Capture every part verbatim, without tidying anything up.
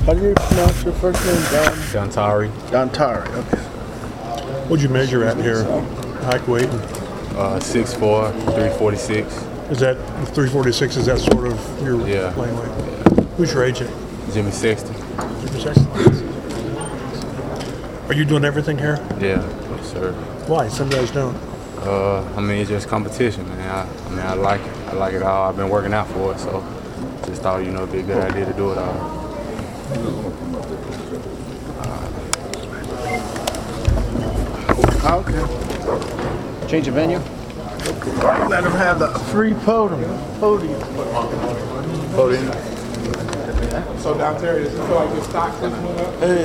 How do you pronounce your first name, Don? Dontari. Dontari, okay. What'd you measure at here? Height, weight? Uh, six foot four, three forty-six. Is that three forty-six? Is that sort of your Yeah. playing weight? Who's your agent? Jimmy Sexton. Jimmy Sexton. Are you doing everything here? Yeah, yes, sir. Why? Some guys don't. Uh, I mean, it's just competition, man. I, I mean, I like it. I like it all. I've been working out for it, so just thought, you know, it'd be a good idea to do it all. Okay. Change of venue? Let him have the free podium. Podium. Podium. So down there, does it feel like your stock just went up? Hey.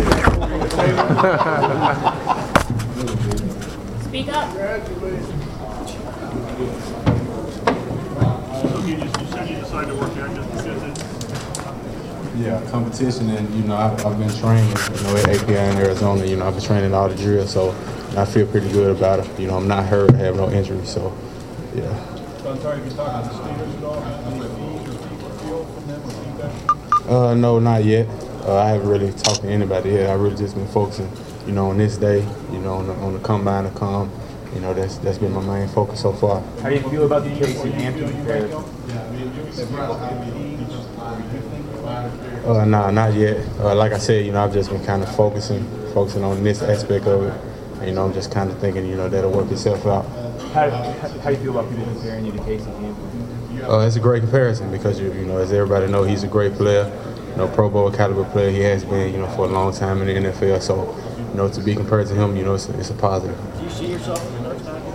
Speak up. You just you said you decided to work here just because it's. Yeah, competition, and you know, I've, I've been training, you know, at A P I in Arizona. You know, I've been training all the drills, so I feel pretty good about it. You know, I'm not hurt, I have no injury, so yeah. So I'm sorry if you're talking to the Steelers at all. Any fees or feel from them or feedback? Uh, no, not yet. Uh, I haven't really talked to anybody yet. I've really just been focusing, you know, on this day, you know, on the, on the combine to come. You know, that's that's been my main focus so far. How do you feel about the Casey Hampton comparison? Uh, nah, not yet. Uh, like I said, you know, I've just been kind of focusing, focusing on this aspect of it. And, you know, I'm just kind of thinking, you know, that'll work itself out. How, how do you feel about people comparing you to Casey Hampton? Uh, it's a great comparison because, you, you know, as everybody knows, he's a great player, you know, Pro Bowl caliber player. He has been, you know, for a long time in the N F L. So, you know, to be compared to him, you know, it's a, it's a positive. Do you see yourself as a nose tackle?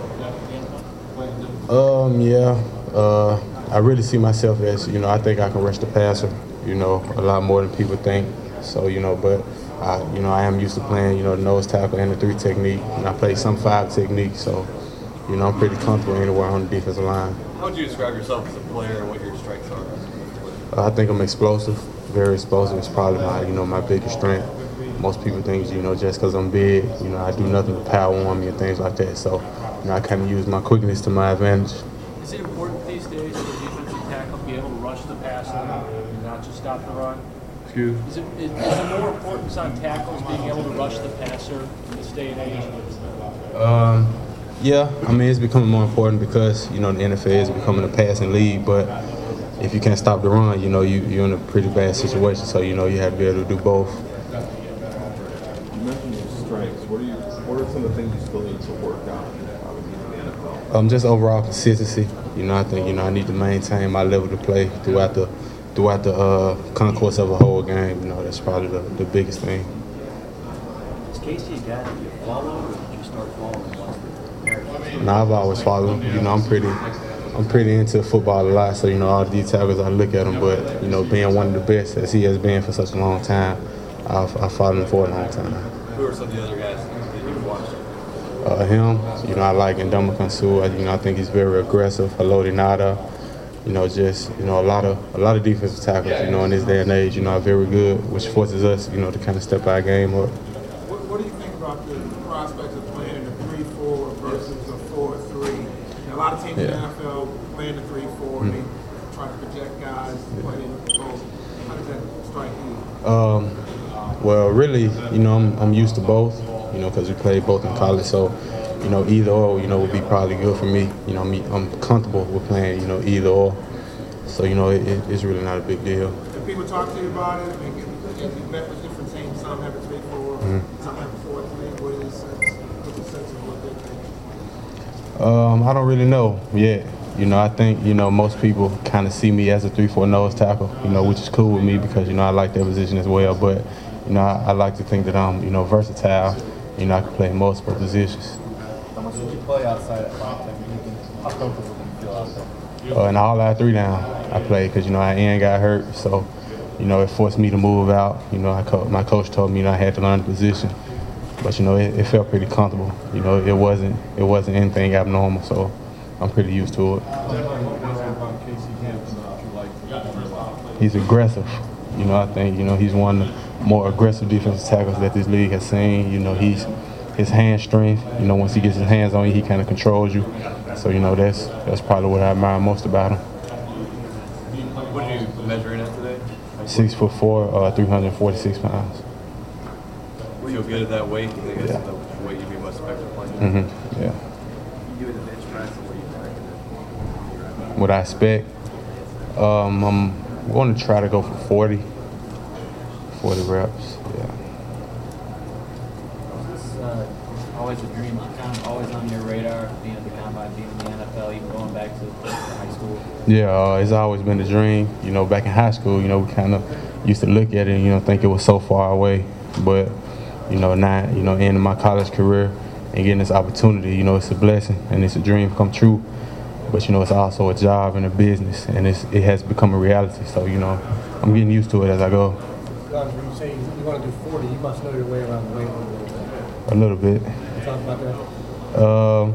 Um, yeah. Uh, I really see myself as, you know, I think I can rush the passer, you know, a lot more than people think. So, you know, but, I, you know, I am used to playing, you know, the nose tackle and the three technique. And I play some five technique. So, you know, I'm pretty comfortable anywhere on the defensive line. How would you describe yourself as a player and what your strengths are? Uh, I think I'm explosive, very explosive. It's probably my, you know, my biggest strength. Most people think, you know, just because I'm big, you know, I do nothing to power on me and things like that. So, you know, I kind of use my quickness to my advantage. Is it important these days for the defensive tackle to be able to rush the passer and not just stop the run? Excuse me? Is it is, is there more importance on tackles being able to rush the passer in this day and age? Um, yeah, I mean, it's becoming more important because, you know, the N F L is becoming a passing league, but if you can't stop the run, you know, you, you're in a pretty bad situation. So, you know, you have to be able to do both. You mentioned your strengths. What are you? What are some of the things you still need to work on in the N F L? Um, just overall consistency. You know, I think, you know, I need to maintain my level to play throughout the throughout the uh, concourse of a whole game. You know, that's probably the, the biggest thing. Is Casey a guy that you follow, or did you start following once the marriage? No, I've always followed. You know, I'm pretty, I'm pretty into football a lot. So, you know, all the details I look at him. But, you know, being one of the best as he has been for such a long time, I've, I've followed him for a long time. Who are some of the other guys that you've watched? Uh, him, you know, I like Ndamukong Suh. You know, I think he's very aggressive. Haloti Ngata, you know, just, you know, a lot of a lot of defensive tackles, you know, in this day and age, you know, are very good, which forces us, you know, to kind of step our game up. What, what do you think about the prospects of playing in a three four versus a four three? A lot of teams Yeah. in the N F L play in the three four, mm-hmm. and they try to project guys playing both. How does that strike you? Um, well, really, you know, I'm, I'm used to both, you know, because we played both in college. So, you know, either or, you know, would be probably good for me. You know, me, I'm comfortable with playing, you know, either or. So, you know, it, it, it's really not a big deal. If people talk to you about it, and you met with different teams, some have a three four, mm-hmm. some have a four three. What is the sense? What's the sense of what they think? Um, I don't really know yet. You know, I think, you know, most people kind of see me as a three four nose tackle, you know, which is cool with me because, you know, I like that position as well. But, you know, I, I like to think that I'm, you know, versatile. You know, I can play multiple positions. How much did you play outside at five technique? How comfortable do you feel out there? Uh, and all out three down, I played because, you know, I Ian got hurt. So, you know, it forced me to move out. You know, I co- my coach told me, you know, I had to learn the position. But, you know, it, it felt pretty comfortable. You know, it wasn't it wasn't anything abnormal. So I'm pretty used to it. He's aggressive. You know, I think, you know, he's one of the more aggressive defensive tackles that this league has seen. You know, he's his hand strength, you know, once he gets his hands on you, he kind of controls you. So, you know, that's that's probably what I admire most about him. What do you measure measuring at today? Six foot four, uh, three hundred forty-six pounds. Feel good at that weight? You think that's Yeah. the weight you'd be most effective playing? Mm-hmm. Yeah. You do the bench press, and what you expect? What I expect, um, I'm going to try to go for forty. forty reps. Yeah. Is this uh, always a dream, kind of always on your radar, being at the combine, being in the N F L, even going back to, to high school? Yeah, uh, it's always been a dream. You know, back in high school, you know, we kind of used to look at it and, you know, think it was so far away. But, you know, now, you know, ending my college career and getting this opportunity, you know, it's a blessing and it's a dream come true. But, you know, it's also a job and a business, and it's, it has become a reality. So, you know, I'm getting used to it as I go. Guys, when you say you want to do forty, you must know your way around the weight room a little bit. A little bit. Talk about that. Um,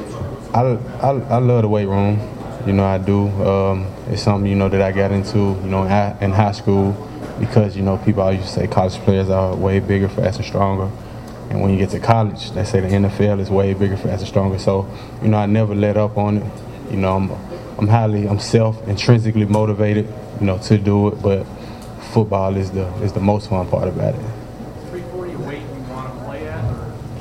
I, I, I love the weight room. You know, I do. Um, it's something, you know, that I got into, you know, in high school because, you know, people always used to say college players are way bigger, faster, stronger. And when you get to college, they say the N F L is way bigger, faster, stronger. So, you know, I never let up on it. You know, I'm, I'm highly, I'm self, intrinsically motivated, you know, to do it. But football is the is the most fun part about it. three forty weight you want to play at?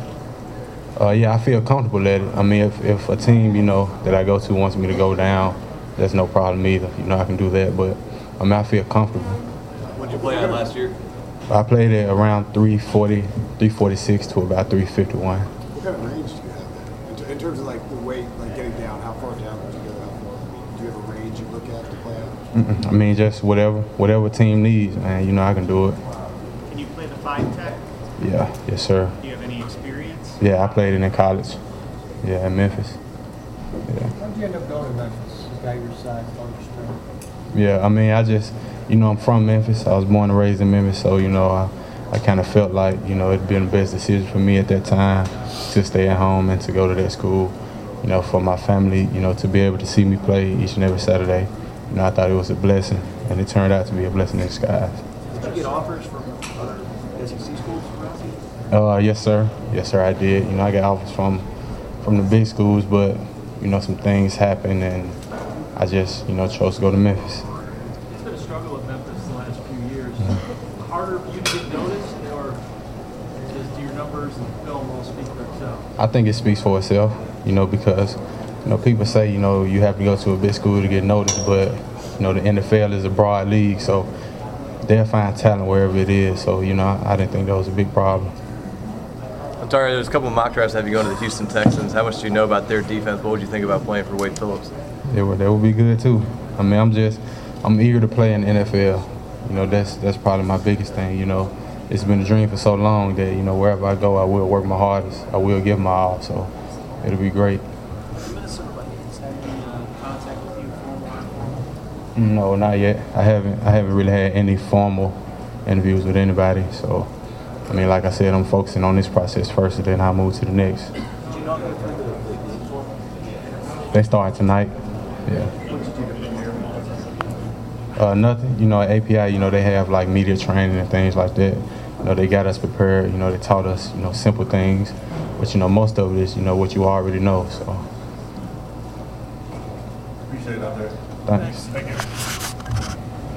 Or? Uh, yeah, I feel comfortable at it. I mean, if, if a team, you know, that I go to wants me to go down, that's no problem either. You know, I can do that. But, I mean, I feel comfortable. What did you play at last year? I played at around three forty, three forty-six to about three fifty-one. What kind of range do you have there? In, in terms of like the weight, like getting down, how far down would you go? How far? I mean, do you have a range you look at to play at? Mm-mm. I mean, just whatever, whatever team needs, man. You know, I can do it. Can you play the five tech? Yeah, yes, sir. Do you have any experience? Yeah, I played it in college. Yeah, in Memphis. Yeah. How did you end up going to Memphis? You got your size, all your strength. Yeah, I mean, I just, you know, I'm from Memphis. I was born and raised in Memphis, so, you know, I, I kind of felt like, you know, it'd been the best decision for me at that time to stay at home and to go to that school, you know, for my family, you know, to be able to see me play each and every Saturday. You know, I thought it was a blessing, and it turned out to be a blessing in disguise. Did you get offers from other S E C schools around you? Uh, yes, sir. Yes, sir, I did. You know, I got offers from, from the big schools, but, you know, some things happened, and I just, you know, chose to go to Memphis. It's been a struggle with Memphis the last few years. Mm-hmm. Harder for you to get noticed, or just do your numbers and film will speak for itself? I think it speaks for itself, you know, because, you know, people say, you know, you have to go to a big school to get noticed, but, you know, the N F L is a broad league, so they'll find talent wherever it is. So, you know, I, I didn't think that was a big problem. I'm sorry, there's a couple of mock drafts that have you going to the Houston Texans. How much do you know about their defense? What would you think about playing for Wade Phillips? They would, they would be good, too. I mean, I'm just, I'm eager to play in the N F L. You know, that's that's probably my biggest thing, you know. It's been a dream for so long that, you know, wherever I go, I will work my hardest. I will give my all, so it'll be great. No, not yet. I haven't. I haven't really had any formal interviews with anybody. So, I mean, like I said, I'm focusing on this process first, and then I'll move to the next. Did you not go through the, the game form? They start tonight. Yeah. What did you do to prepare? Uh, nothing. You know, at A P I, you know, they have like media training and things like that. You know, they got us prepared. You know, they taught us, you know, simple things. But you know, most of it is, you know, what you already know. So. Appreciate it out there. Thanks. Thank you.